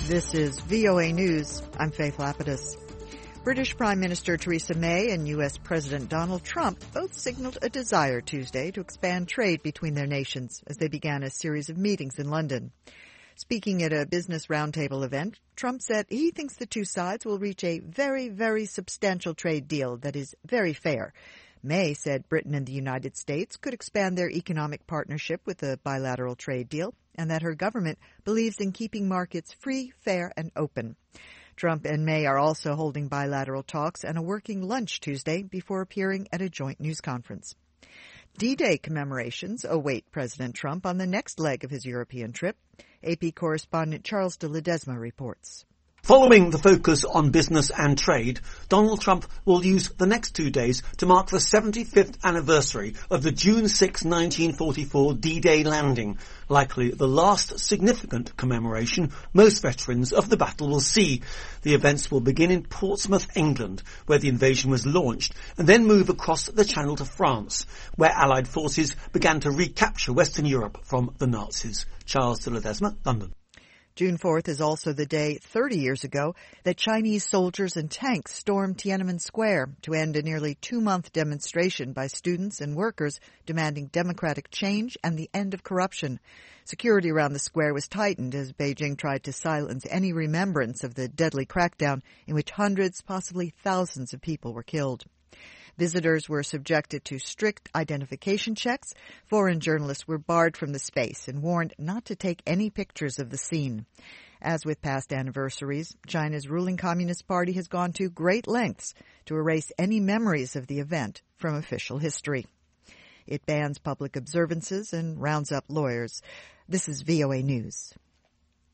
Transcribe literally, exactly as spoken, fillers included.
This is V O A News. I'm Faith Lapidus. British Prime Minister Theresa May and U S President Donald Trump both signaled a desire Tuesday to expand trade between their nations as they began a series of meetings in London. Speaking at a business roundtable event, Trump said he thinks the two sides will reach a very, very substantial trade deal that is very fair. May said Britain and the United States could expand their economic partnership with a bilateral trade deal, and that her government believes in keeping markets free, fair, and open. Trump and May are also holding bilateral talks and a working lunch Tuesday before appearing at a joint news conference. D-Day commemorations await President Trump on the next leg of his European trip. A P correspondent Charles de Ledesma reports. Following the focus on business and trade, Donald Trump will use the next two days to mark the seventy-fifth anniversary of the June sixth, nineteen forty-four D-Day landing, likely the last significant commemoration most veterans of the battle will see. The events will begin in Portsmouth, England, where the invasion was launched, and then move across the Channel to France, where Allied forces began to recapture Western Europe from the Nazis. Charles de Ledesma, London. June fourth is also the day thirty years ago that Chinese soldiers and tanks stormed Tiananmen Square to end a nearly two-month demonstration by students and workers demanding democratic change and the end of corruption. Security around the square was tightened as Beijing tried to silence any remembrance of the deadly crackdown in which hundreds, possibly thousands of people were killed. Visitors were subjected to strict identification checks. Foreign journalists were barred from the space and warned not to take any pictures of the scene. As with past anniversaries, China's ruling Communist Party has gone to great lengths to erase any memories of the event from official history. It bans public observances and rounds up lawyers. This is V O A News.